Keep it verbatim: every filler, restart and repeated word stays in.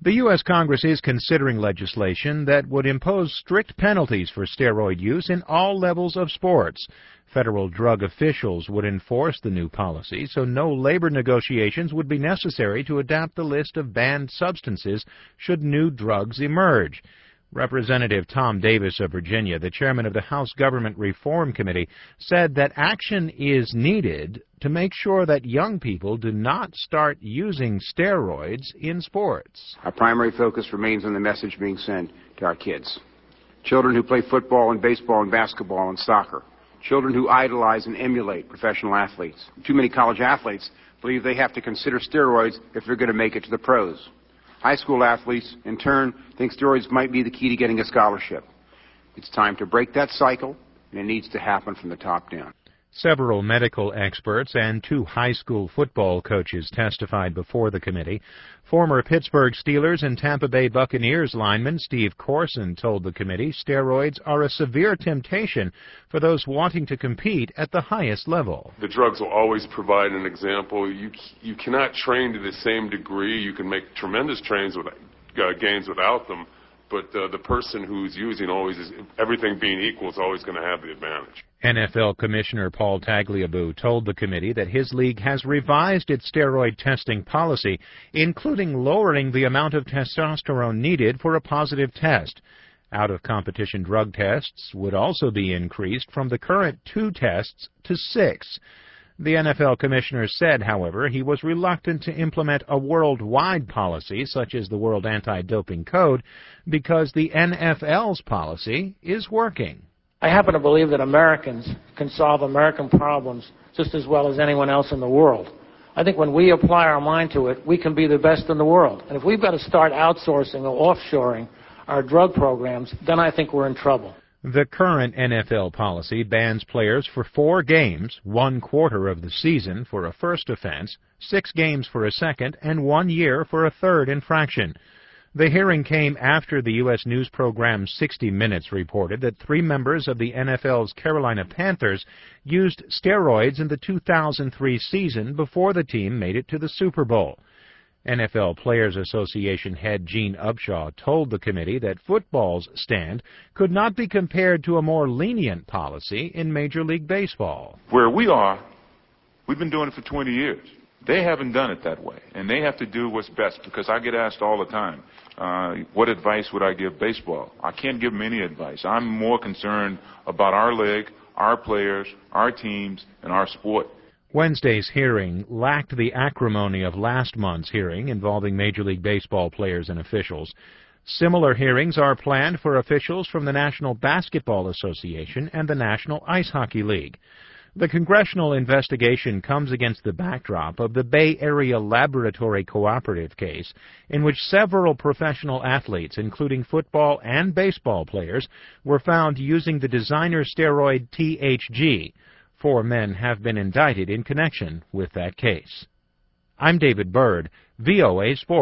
The U S Congress is considering legislation that would impose strict penalties for steroid use in all levels of sports. Federal drug officials would enforce the new policy, so no labor negotiations would be necessary to adapt the list of banned substances should new drugs emerge. Representative Tom Davis of Virginia, the chairman of the House Government Reform Committee, said that action is needed to make sure that young people do not start using steroids in sports. Our primary focus remains on the message being sent to our kids. Children who play football and baseball and basketball and soccer. Children who idolize and emulate professional athletes. Too many college athletes believe they have to consider steroids if they're going to make it to the pros. High school athletes, in turn, think steroids might be the key to getting a scholarship. It's time to break that cycle, and it needs to happen from the top down. Several medical experts and two high school football coaches testified before the committee. Former Pittsburgh Steelers and Tampa Bay Buccaneers lineman Steve Corson told the committee steroids are a severe temptation for those wanting to compete at the highest level. The drugs will always provide an example. You you cannot train to the same degree. You can make tremendous trains with, uh, gains without them, but uh, the person who's using always is, everything being equal, is always going to have the advantage. N F L Commissioner Paul Tagliabue told the committee that his league has revised its steroid testing policy, including lowering the amount of testosterone needed for a positive test. Out-of-competition drug tests would also be increased from the current two tests to six. The N F L commissioner said, however, he was reluctant to implement a worldwide policy such as the World Anti-Doping Code because the N F L's policy is working. I happen to believe that Americans can solve American problems just as well as anyone else in the world. I think when we apply our mind to it, we can be the best in the world. And if we've got to start outsourcing or offshoring our drug programs, then I think we're in trouble. The current N F L policy bans players for four games, one quarter of the season for a first offense, six games for a second, and one year for a third infraction. The hearing came after the U S news program sixty minutes reported that three members of the N F L's Carolina Panthers used steroids in the two thousand three season before the team made it to the Super Bowl. N F L Players Association head Gene Upshaw told the committee that football's stand could not be compared to a more lenient policy in Major League Baseball. Where we are, we've been doing it for twenty years. They haven't done it that way, and they have to do what's best, because I get asked all the time, uh, what advice would I give baseball? I can't give them any advice. I'm more concerned about our league, our players, our teams, and our sport. Wednesday's hearing lacked the acrimony of last month's hearing involving Major League Baseball players and officials. Similar hearings are planned for officials from the National Basketball Association and the National Ice Hockey League. The congressional investigation comes against the backdrop of the Bay Area Laboratory Cooperative case, in which several professional athletes, including football and baseball players, were found using the designer steroid T H G. Four men have been indicted in connection with that case. I'm David Byrd, V O A Sports.